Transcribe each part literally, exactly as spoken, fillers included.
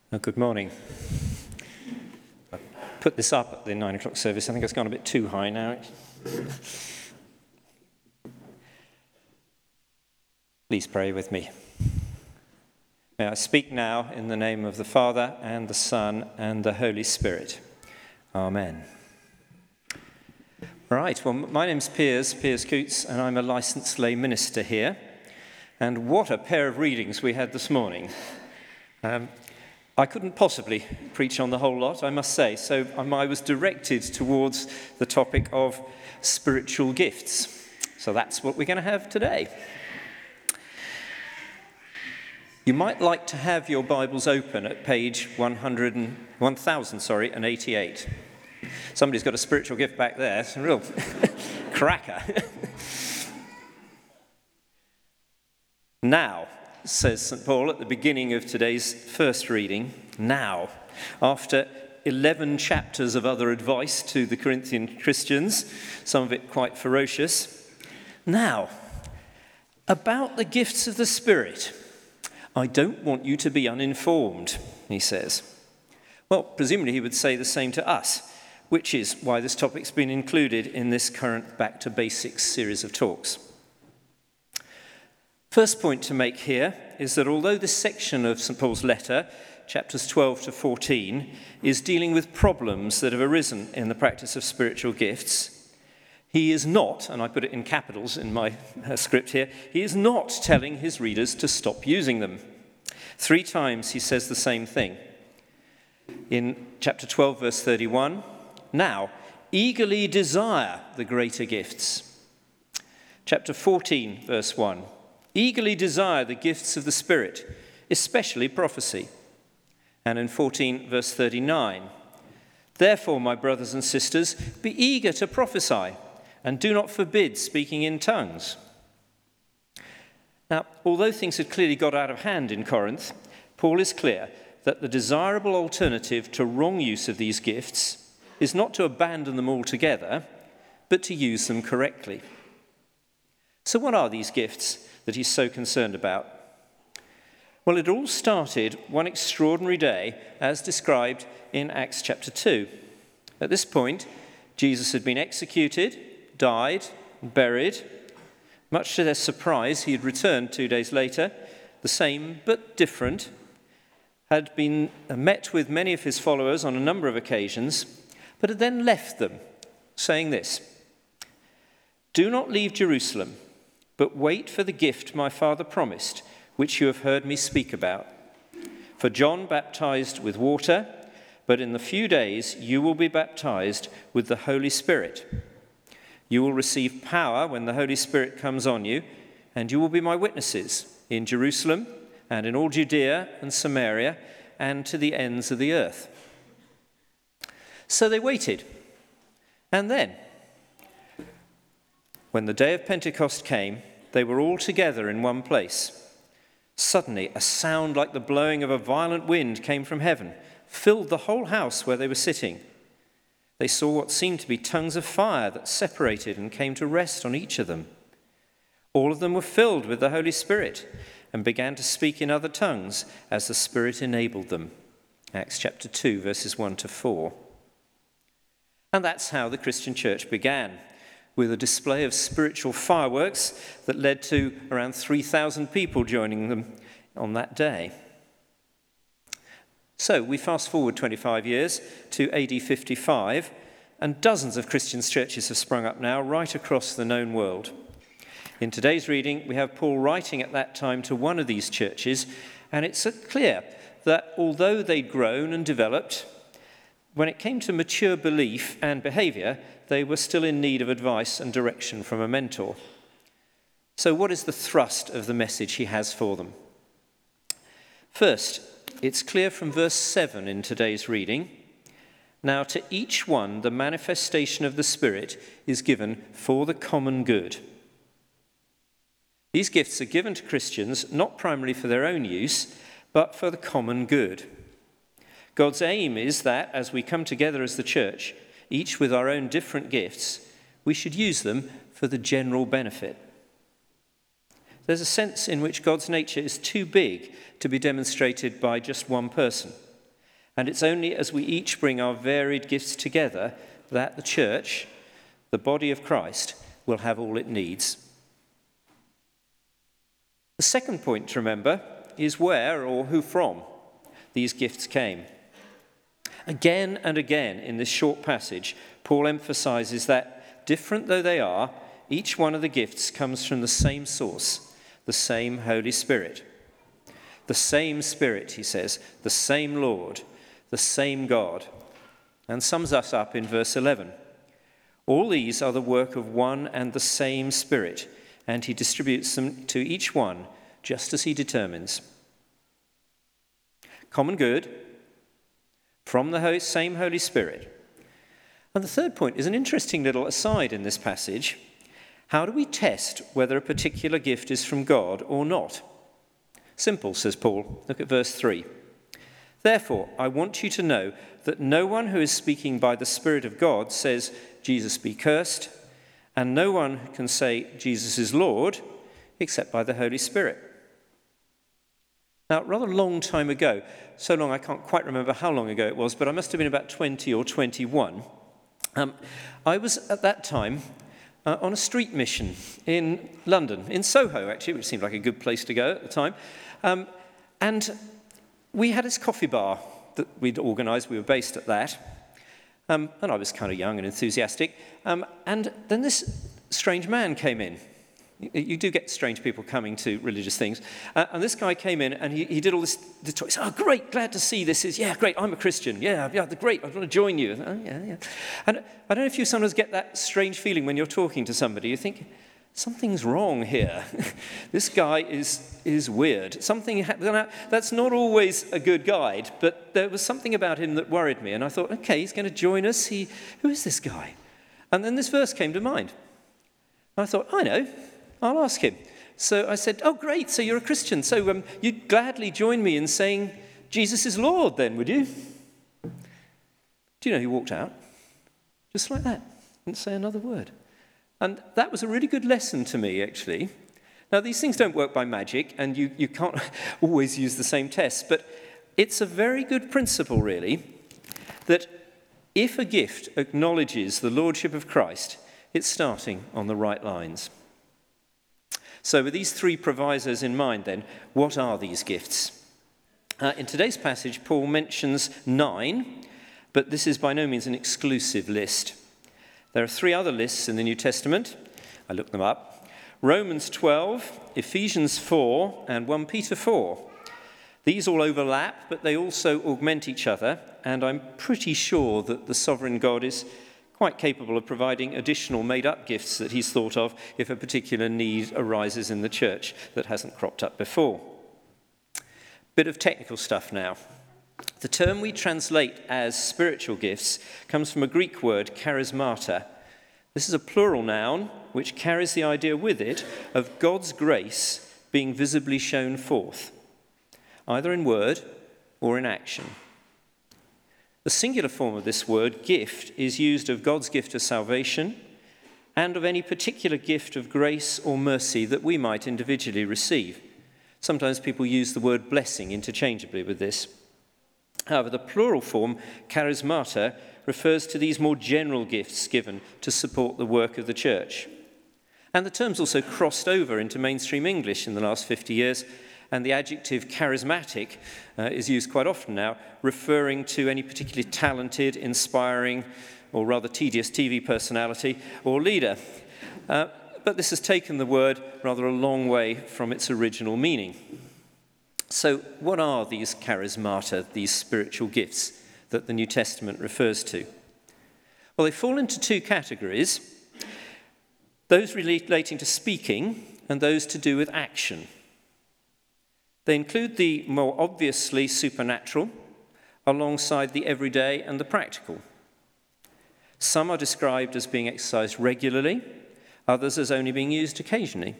Oh, good morning. I put this up at the nine o'clock service. I think it's gone a bit too high now. Please pray with me. May I speak now in the name of the Father, and the Son, and the Holy Spirit. Amen. Right, well, my name's Piers, Piers Coots, and I'm a licensed lay minister here. And what a pair of readings we had this morning. Um, I couldn't possibly preach on the whole lot, I must say, so I was directed towards the topic of spiritual gifts. So that's what we're going to have today. You might like to have your Bibles open at page one hundred and, one thousand sorry, and eighty-eight. Somebody's got a spiritual gift back there. It's a real cracker. Now, says Saint Paul at the beginning of today's first reading, now, after eleven chapters of other advice to the Corinthian Christians, some of it quite ferocious, now, about the gifts of the Spirit, I don't want you to be uninformed, he says. Well, presumably he would say the same to us, which is why this topic's been included in this current Back to Basics series of talks. First point to make here is that although this section of Saint Paul's letter, chapters twelve to fourteen, is dealing with problems that have arisen in the practice of spiritual gifts, he is not, and I put it in capitals in my uh, script here, he is not telling his readers to stop using them. Three times he says the same thing. In chapter twelve, verse thirty-one, now, eagerly desire the greater gifts. Chapter fourteen, verse one, eagerly desire the gifts of the Spirit, especially prophecy. And in fourteen, verse thirty-nine, therefore, my brothers and sisters, be eager to prophesy, and do not forbid speaking in tongues. Now, although things had clearly got out of hand in Corinth, Paul is clear that the desirable alternative to wrong use of these gifts is not to abandon them altogether, but to use them correctly. So what are these gifts that he's so concerned about? Well, it all started one extraordinary day as described in Acts chapter two. At this point, Jesus had been executed, died, buried. Much to their surprise, he had returned two days later, the same but different, had been met with many of his followers on a number of occasions, but had then left them, saying this, do not leave Jerusalem, but wait for the gift my Father promised, which you have heard me speak about. For John baptized with water, but in the few days you will be baptized with the Holy Spirit. You will receive power when the Holy Spirit comes on you, and you will be my witnesses in Jerusalem and in all Judea and Samaria and to the ends of the earth. So they waited, and then, when the day of Pentecost came, they were all together in one place. Suddenly, a sound like the blowing of a violent wind came from heaven, filled the whole house where they were sitting. They saw what seemed to be tongues of fire that separated and came to rest on each of them. All of them were filled with the Holy Spirit and began to speak in other tongues as the Spirit enabled them. Acts chapter two, verses one to four. And that's how the Christian church began, with a display of spiritual fireworks that led to around three thousand people joining them on that day. So we fast forward twenty-five years to A D fifty-five, and dozens of Christian churches have sprung up now right across the known world. In today's reading, we have Paul writing at that time to one of these churches, and it's clear that although they'd grown and developed, when it came to mature belief and behavior, they were still in need of advice and direction from a mentor. So what is the thrust of the message he has for them? First, it's clear from verse seven in today's reading, now to each one the manifestation of the Spirit is given for the common good. These gifts are given to Christians not primarily for their own use, but for the common good. God's aim is that as we come together as the church, each with our own different gifts, we should use them for the general benefit. There's a sense in which God's nature is too big to be demonstrated by just one person. And it's only as we each bring our varied gifts together that the church, the body of Christ, will have all it needs. The second point to remember is where or who from these gifts came. Again and again in this short passage, Paul emphasizes that, different though they are, each one of the gifts comes from the same source, the same Holy Spirit. The same Spirit, he says, the same Lord, the same God. And sums us up in verse eleven. All these are the work of one and the same Spirit, and he distributes them to each one just as he determines. Common good from the same Holy Spirit. And the third point is an interesting little aside in this passage. How do we test whether a particular gift is from God or not? Simple, says Paul. Look at verse three. Therefore, I want you to know that no one who is speaking by the Spirit of God says, Jesus be cursed, and no one can say, Jesus is Lord, except by the Holy Spirit. Now, rather a long time ago, so long I can't quite remember how long ago it was, but I must have been about twenty or twenty-one, um, I was at that time uh, on a street mission in London, in Soho actually, which seemed like a good place to go at the time. Um, and we had this coffee bar that we'd organised. We were based at that. Um, and I was kind of young and enthusiastic. Um, and then this strange man came in. You, you do get strange people coming to religious things. Uh, and this guy came in and he, he did all this. He said, oh, great, glad to see this. Is Yeah, great, I'm a Christian. Yeah, yeah, great, I want to join you. Oh, yeah, yeah. And I don't know if you sometimes get that strange feeling when you're talking to somebody. You think, something's wrong here. This guy is is weird. Something ha- that's not always a good guide, but there was something about him that worried me. And I thought, okay, he's going to join us. He, who is this guy? And then this verse came to mind. And I thought, I know, I'll ask him. So I said, oh, great, so you're a Christian. So um, you'd gladly join me in saying, Jesus is Lord then, would you? Do you know he walked out? Just like that. Didn't say another word. And that was a really good lesson to me, actually. Now, these things don't work by magic, and you, you can't always use the same tests, but it's a very good principle, really, that if a gift acknowledges the lordship of Christ, it's starting on the right lines. So with these three provisos in mind, then, what are these gifts? Uh, in today's passage, Paul mentions nine, but this is by no means an exclusive list. There are three other lists in the New Testament. I looked them up. Romans twelve, Ephesians four, and First Peter four. These all overlap, but they also augment each other, and I'm pretty sure that the sovereign God is quite capable of providing additional made-up gifts that he's thought of if a particular need arises in the church that hasn't cropped up before. Bit of technical stuff now. The term we translate as spiritual gifts comes from a Greek word, charismata. This is a plural noun which carries the idea with it of God's grace being visibly shown forth, either in word or in action. The singular form of this word, gift, is used of God's gift of salvation and of any particular gift of grace or mercy that we might individually receive. Sometimes people use the word blessing interchangeably with this. However, the plural form, charismata, refers to these more general gifts given to support the work of the church. And the term's also crossed over into mainstream English in the last fifty years, and the adjective charismatic uh, is used quite often now, referring to any particularly talented, inspiring, or rather tedious T V personality or leader. Uh, but this has taken the word rather a long way from its original meaning. So what are these charismata, these spiritual gifts that the New Testament refers to? Well, they fall into two categories, those relating to speaking and those to do with action. They include the more obviously supernatural alongside the everyday and the practical. Some are described as being exercised regularly, others as only being used occasionally.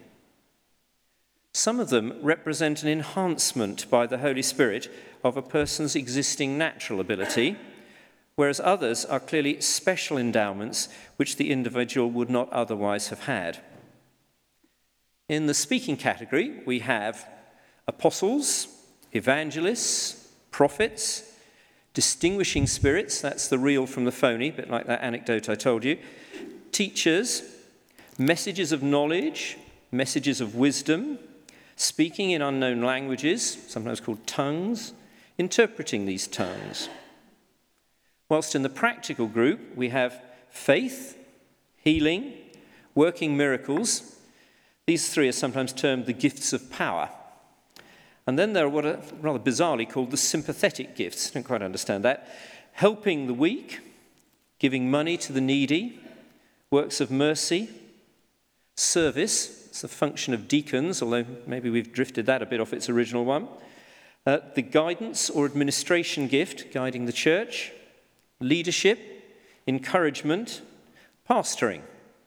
Some of them represent an enhancement by the Holy Spirit of a person's existing natural ability, whereas others are clearly special endowments which the individual would not otherwise have had. In the speaking category, we have apostles, evangelists, prophets, Distinguishing spirits, that's the real from the phony, a bit like that anecdote I told you. Teachers, messages of knowledge, messages of wisdom, speaking in unknown languages, sometimes called tongues, interpreting these tongues. Whilst in the practical group, we have faith, healing, working miracles. These three are sometimes termed the gifts of power. And then there are what are rather bizarrely called the sympathetic gifts. I don't quite understand that. Helping the weak, giving money to the needy, works of mercy, service, it's the function of deacons, although maybe we've drifted that a bit off its original one. Uh, the guidance or administration gift, guiding the church, leadership, encouragement, pastoring.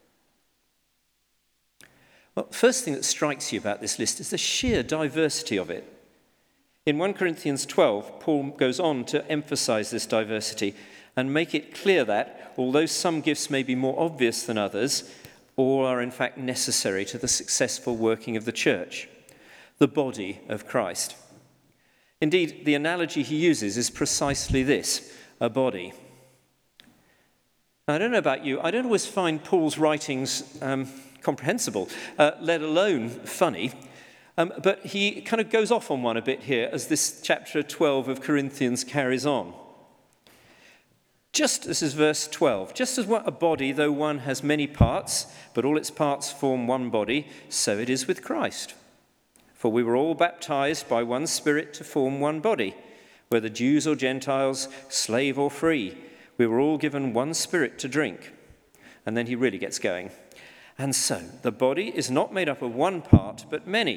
Well, first thing that strikes you about this list is the sheer diversity of it. In First Corinthians twelve, Paul goes on to emphasize this diversity and make it clear that, although some gifts may be more obvious than others, all are in fact necessary to the successful working of the church, the body of Christ. Indeed, the analogy he uses is precisely this, a body. Now, I don't know about you, I don't always find Paul's writings um, comprehensible, uh, let alone funny. Um, but he kind of goes off on one a bit here as this chapter twelve of Corinthians carries on. Just, this is verse twelve, just as a body, though one has many parts, but all its parts form one body, so it is with Christ. For we were all baptized by one Spirit to form one body, whether Jews or Gentiles, slave or free. We were all given one Spirit to drink. And then he really gets going. And so, the body is not made up of one part, but many.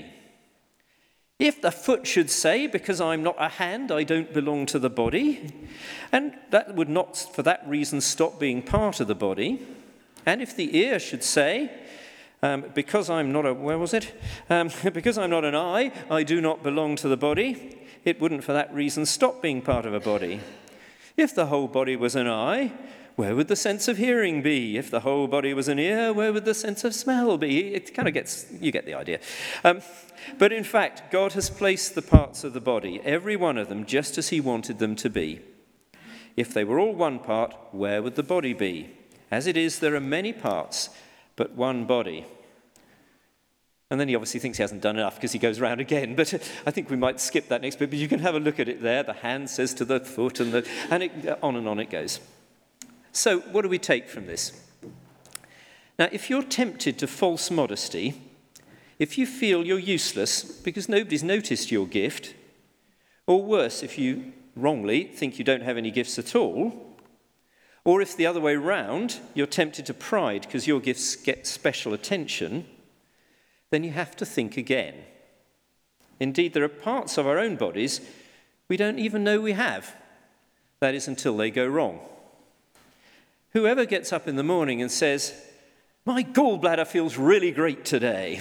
If the foot should say, because I'm not a hand, I don't belong to the body, and that would not for that reason stop being part of the body, and if the ear should say, um, because I'm not a, where was it? Um, because I'm not an eye, I do not belong to the body, it wouldn't for that reason stop being part of a body. If the whole body was an eye, where would the sense of hearing be? If the whole body was an ear, where would the sense of smell be? It kind of gets, you get the idea. Um, but in fact, God has placed the parts of the body, every one of them, just as he wanted them to be. If they were all one part, where would the body be? As it is, there are many parts, but one body. And then he obviously thinks he hasn't done enough because he goes round again. But I think we might skip that next bit. But you can have a look at it there. The hand says to the foot, and, the, and it, on and on it goes. So what do we take from this? Now, if you're tempted to false modesty, if you feel you're useless because nobody's noticed your gift, or worse, if you wrongly think you don't have any gifts at all, or if the other way round, you're tempted to pride because your gifts get special attention, then you have to think again. Indeed, there are parts of our own bodies we don't even know we have. That is, until they go wrong. Whoever gets up in the morning and says, my gallbladder feels really great today.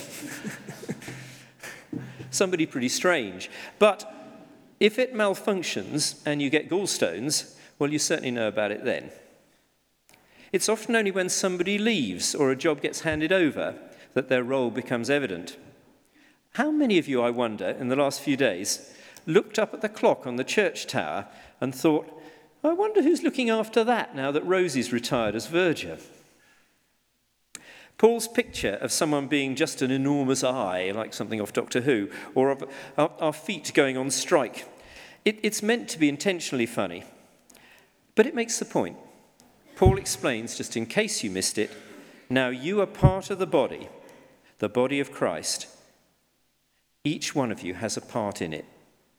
Somebody pretty strange. But if it malfunctions and you get gallstones, well, you certainly know about it then. It's often only when somebody leaves or a job gets handed over that their role becomes evident. How many of you, I wonder, in the last few days, looked up at the clock on the church tower and thought, I wonder who's looking after that now that Rosie's retired as verger? Paul's picture of someone being just an enormous eye, like something off Doctor Who, or of our, our feet going on strike, it, it's meant to be intentionally funny. But it makes the point. Paul explains, just in case you missed it, now you are part of the body, the body of Christ. Each one of you has a part in it.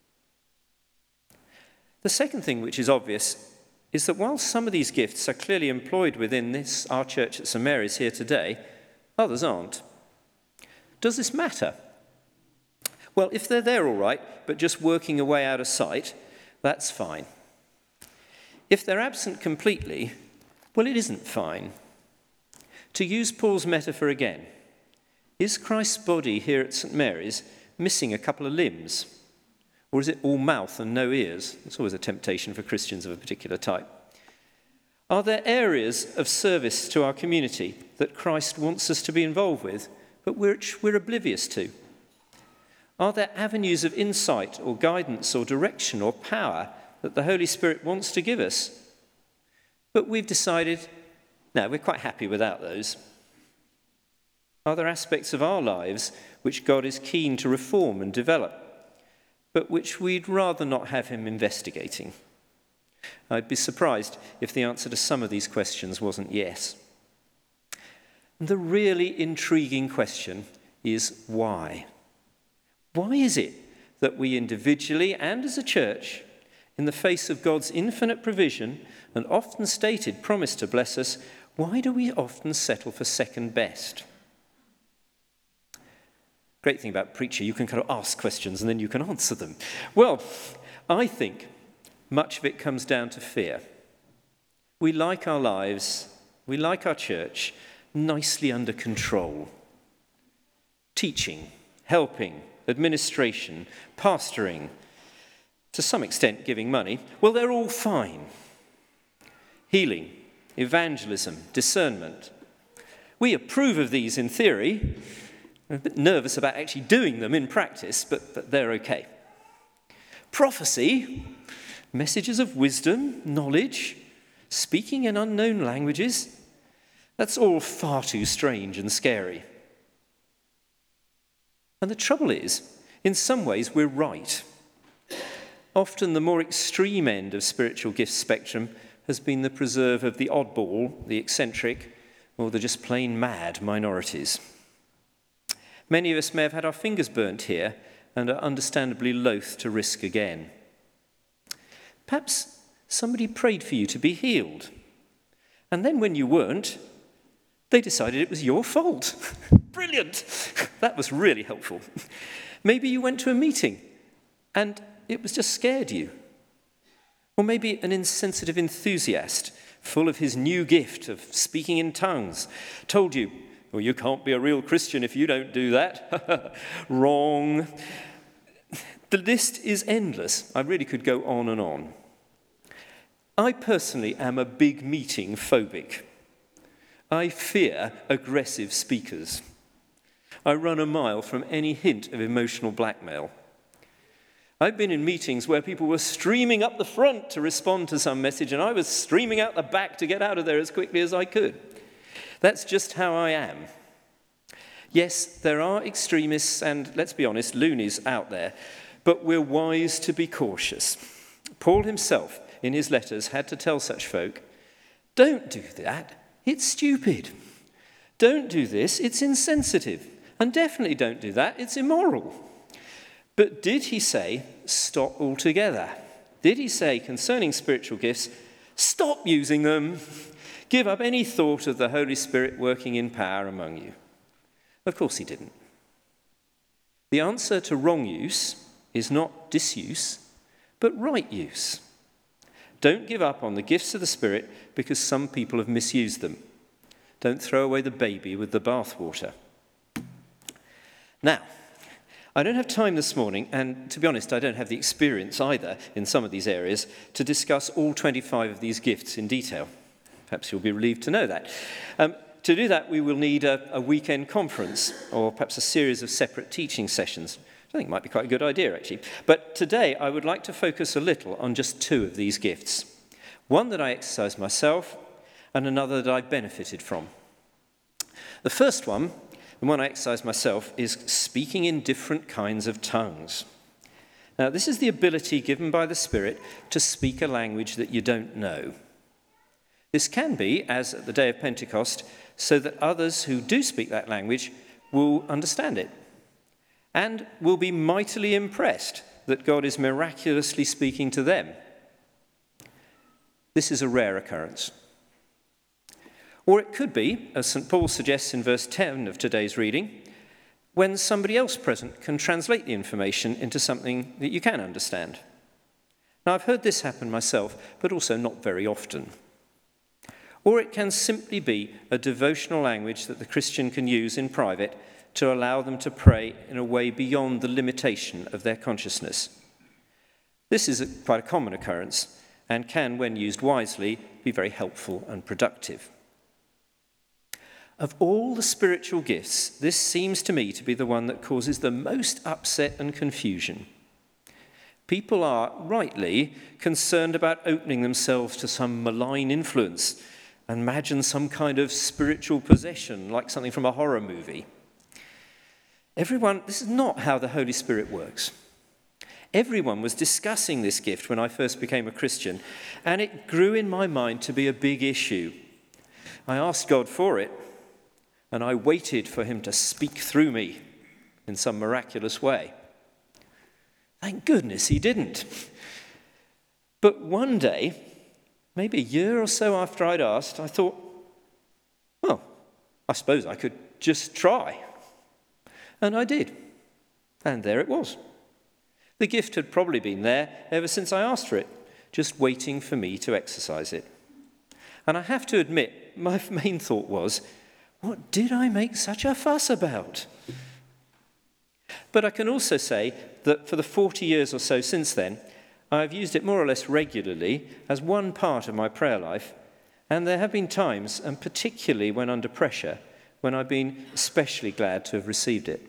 The second thing which is obvious is that while some of these gifts are clearly employed within this, our church at St Mary's here today, others aren't. Does this matter? Well, if they're there all right, but just working away out of sight, that's fine. If they're absent completely, well, it isn't fine. To use Paul's metaphor again, is Christ's body here at St Mary's missing a couple of limbs? Or is it all mouth and no ears? It's always a temptation for Christians of a particular type. Are there areas of service to our community that Christ wants us to be involved with, but which we're oblivious to? Are there avenues of insight or guidance or direction or power that the Holy Spirit wants to give us. But we've decided, no, we're quite happy without those. Are there aspects of our lives which God is keen to reform and develop, but which we'd rather not have him investigating? I'd be surprised if the answer to some of these questions wasn't yes. And the really intriguing question is why? Why is it that we individually and as a church, in the face of God's infinite provision and often stated promise to bless us, why do we often settle for second best? Great thing about preacher, you can kind of ask questions and then you can answer them. Well, I think much of it comes down to fear. We like our lives, we like our church nicely under control. Teaching, helping, administration, pastoring, to some extent giving money, well, they're all fine. Healing, evangelism, discernment. We approve of these in theory. We're a bit nervous about actually doing them in practice, but, but they're okay. Prophecy, messages of wisdom, knowledge, speaking in unknown languages, that's all far too strange and scary. And the trouble is, in some ways, we're right. Often the more extreme end of spiritual gift spectrum has been the preserve of the oddball, the eccentric, or the just plain mad minorities. Many of us may have had our fingers burnt here and are understandably loath to risk again. Perhaps somebody prayed for you to be healed, and then when you weren't, they decided it was your fault. Brilliant! That was really helpful. Maybe you went to a meeting and it was just scared you. Or maybe an insensitive enthusiast, full of his new gift of speaking in tongues, told you, well, you can't be a real Christian if you don't do that. Wrong. The list is endless. I really could go on and on. I personally am a big meeting phobic. I fear aggressive speakers. I run a mile from any hint of emotional blackmail. I've been in meetings where people were streaming up the front to respond to some message, and I was streaming out the back to get out of there as quickly as I could. That's just how I am. Yes, there are extremists and, let's be honest, loonies out there, but we're wise to be cautious. Paul himself, in his letters, had to tell such folk, don't do that, it's stupid. Don't do this, it's insensitive. And definitely don't do that, it's immoral. But did he say, stop altogether? Did he say, concerning spiritual gifts, stop using them? Give up any thought of the Holy Spirit working in power among you? Of course he didn't. The answer to wrong use is not disuse, but right use. Don't give up on the gifts of the Spirit because some people have misused them. Don't throw away the baby with the bathwater. Now, I don't have time this morning, and to be honest, I don't have the experience either in some of these areas to discuss all twenty-five of these gifts in detail. Perhaps you'll be relieved to know that. Um, to do that, we will need a, a weekend conference or perhaps a series of separate teaching sessions. I think it might be quite a good idea, actually. But today, I would like to focus a little on just two of these gifts. One that I exercise myself and another that I benefited from. The first one, the one I exercise myself, is speaking in different kinds of tongues. Now, this is the ability given by the Spirit to speak a language that you don't know. This can be, as at the day of Pentecost, so that others who do speak that language will understand it and will be mightily impressed that God is miraculously speaking to them. This is a rare occurrence. Or it could be, as Saint Paul suggests in verse ten of today's reading, when somebody else present can translate the information into something that you can understand. Now, I've heard this happen myself, but also not very often. Or it can simply be a devotional language that the Christian can use in private to allow them to pray in a way beyond the limitation of their consciousness. This is a, quite a common occurrence and can, when used wisely, be very helpful and productive. Of all the spiritual gifts, this seems to me to be the one that causes the most upset and confusion. People are, rightly, concerned about opening themselves to some malign influence and imagine some kind of spiritual possession, like something from a horror movie. Everyone, this is not how the Holy Spirit works. Everyone was discussing this gift when I first became a Christian, and it grew in my mind to be a big issue. I asked God for it, and I waited for him to speak through me in some miraculous way. Thank goodness he didn't. But one day, maybe a year or so after I'd asked, I thought, well, I suppose I could just try. And I did. And there it was. The gift had probably been there ever since I asked for it, just waiting for me to exercise it. And I have to admit, my main thought was, what did I make such a fuss about? But I can also say that for the forty years or so since then, I've used it more or less regularly as one part of my prayer life, and there have been times, and particularly when under pressure, when I've been especially glad to have received it.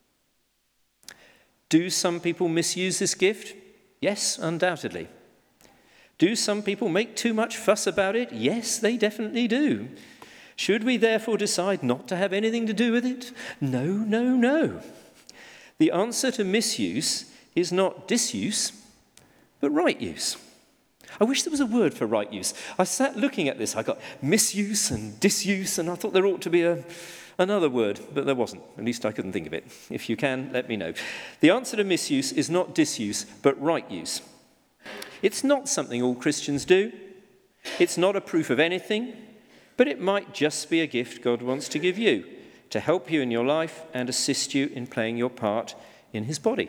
Do some people misuse this gift? Yes, undoubtedly. Do some people make too much fuss about it? Yes, they definitely do. Should we therefore decide not to have anything to do with it? No, no, no. The answer to misuse is not disuse, but right use. I wish there was a word for right use. I sat looking at this, I got misuse and disuse, and I thought there ought to be a, another word, but there wasn't. At least I couldn't think of it. If you can, let me know. The answer to misuse is not disuse, but right use. It's not something all Christians do. It's not a proof of anything, but it might just be a gift God wants to give you to help you in your life and assist you in playing your part in his body.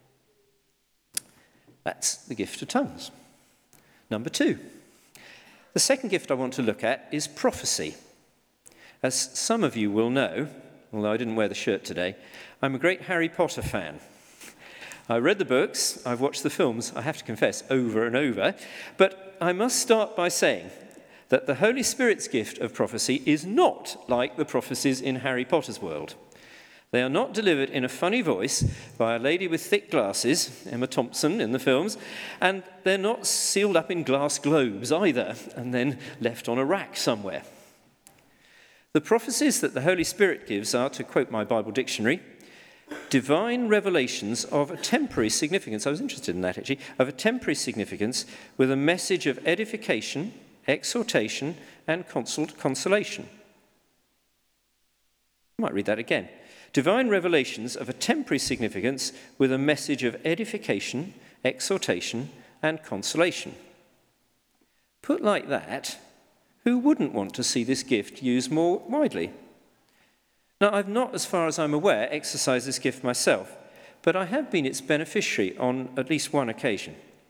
That's the gift of tongues. Number two. The second gift I want to look at is prophecy. As some of you will know, although I didn't wear the shirt today, I'm a great Harry Potter fan. I read the books, I've watched the films, I have to confess, over and over, but I must start by saying that the Holy Spirit's gift of prophecy is not like the prophecies in Harry Potter's world. They are not delivered in a funny voice by a lady with thick glasses, Emma Thompson in the films, and they're not sealed up in glass globes either, and then left on a rack somewhere. The prophecies that the Holy Spirit gives are, to quote my Bible dictionary, divine revelations of a temporary significance. I was interested in that, actually, of a temporary significance with a message of edification, exhortation, and consult consolation. I might read that again. Divine revelations of a temporary significance with a message of edification, exhortation, and consolation. Put like that, who wouldn't want to see this gift used more widely? Now, I've not, as far as I'm aware, exercised this gift myself, but I have been its beneficiary on at least one occasion.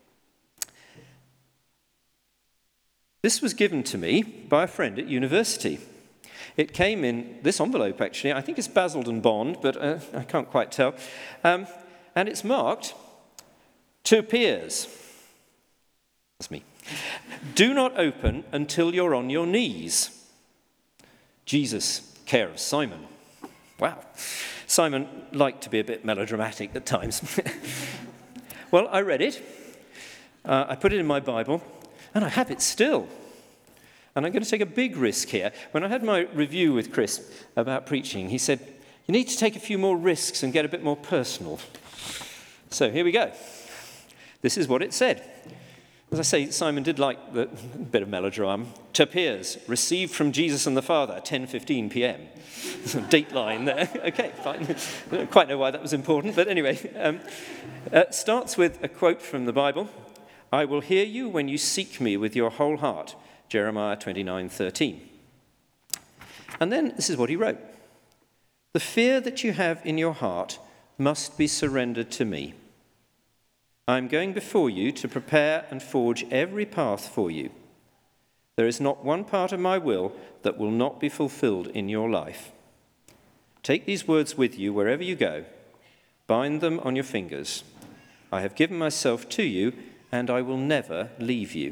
This was given to me by a friend at university. It came in this envelope, actually. I think it's Basildon Bond, but uh, I can't quite tell. Um, and it's marked, to peers. That's me. Do not open until you're on your knees. Jesus, care of Simon. Wow. Simon liked to be a bit melodramatic at times. Well, I read it. Uh, I put it in my Bible, and I have it still. And I'm going to take a big risk here. When I had my review with Chris about preaching, he said, you need to take a few more risks and get a bit more personal. So here we go. This is what it said. As I say, Simon did like the bit of melodrama. To peers, received from Jesus and the Father, ten fifteen p.m. Dateline there. Okay, fine. I don't quite know why that was important, but anyway. Um, uh, starts with a quote from the Bible. I will hear you when you seek me with your whole heart. Jeremiah twenty-nine thirteen. And then this is what he wrote. The fear that you have in your heart must be surrendered to me. I am going before you to prepare and forge every path for you. There is not one part of my will that will not be fulfilled in your life. Take these words with you wherever you go. Bind them on your fingers. I have given myself to you, and I will never leave you.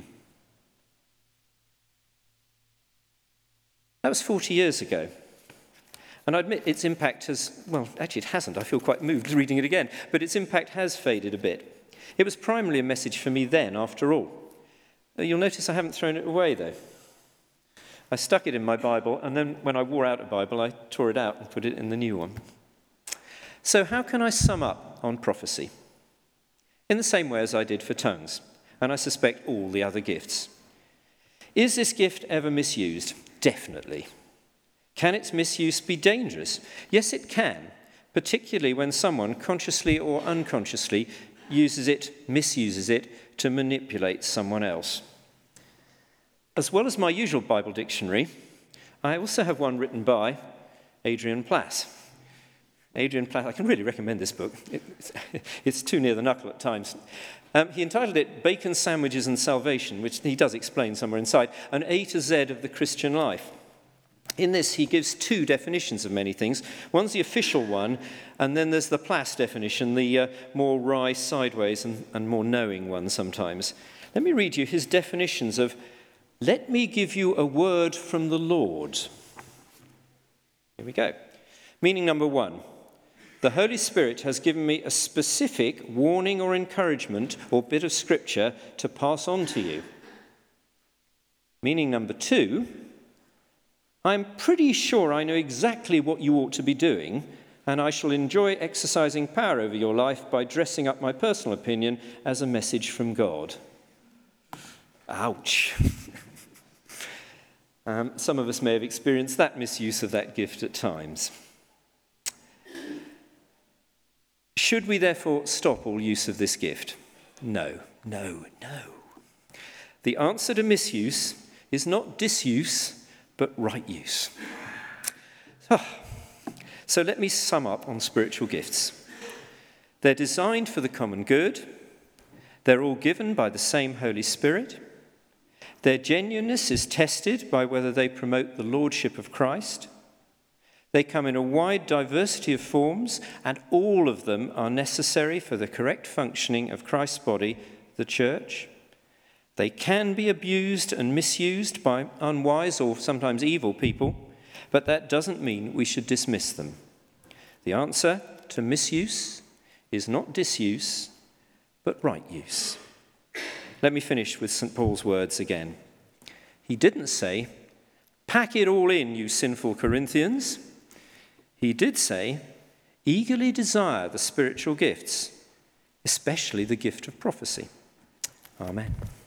That was forty years ago. And I admit its impact has, well, actually it hasn't. I feel quite moved reading it again. But its impact has faded a bit. It was primarily a message for me then, after all. You'll notice I haven't thrown it away, though. I stuck it in my Bible, and then when I wore out a Bible, I tore it out and put it in the new one. So how can I sum up on prophecy? In the same way as I did for tongues, and I suspect all the other gifts. Is this gift ever misused? Definitely. Can its misuse be dangerous? Yes, it can, particularly when someone consciously or unconsciously uses it, misuses it to manipulate someone else. As well as my usual Bible dictionary, I also have one written by Adrian Plass. Adrian Plass, I can really recommend this book. It's, it's too near the knuckle at times. Um, he entitled it Bacon, Sandwiches and Salvation, which he does explain somewhere inside, an A to Z of the Christian life. In this, he gives two definitions of many things. One's the official one, and then there's the Plass definition, the uh, more wry, sideways, and, and more knowing one sometimes. Let me read you his definitions of, let me give you a word from the Lord. Here we go. Meaning number one, the Holy Spirit has given me a specific warning or encouragement or bit of scripture to pass on to you. Meaning number two, I'm pretty sure I know exactly what you ought to be doing, and I shall enjoy exercising power over your life by dressing up my personal opinion as a message from God. Ouch. um, some of us may have experienced that misuse of that gift at times. Should we therefore stop all use of this gift? No, no, no. The answer to misuse is not disuse, but right use. Oh, so let me sum up on spiritual gifts. They're designed for the common good. They're all given by the same Holy Spirit. Their genuineness is tested by whether they promote the lordship of Christ. They come in a wide diversity of forms, and all of them are necessary for the correct functioning of Christ's body, the church. They can be abused and misused by unwise or sometimes evil people, but that doesn't mean we should dismiss them. The answer to misuse is not disuse, but right use. Let me finish with Saint Paul's words again. He didn't say, pack it all in, you sinful Corinthians. He did say, eagerly desire the spiritual gifts, especially the gift of prophecy. Amen.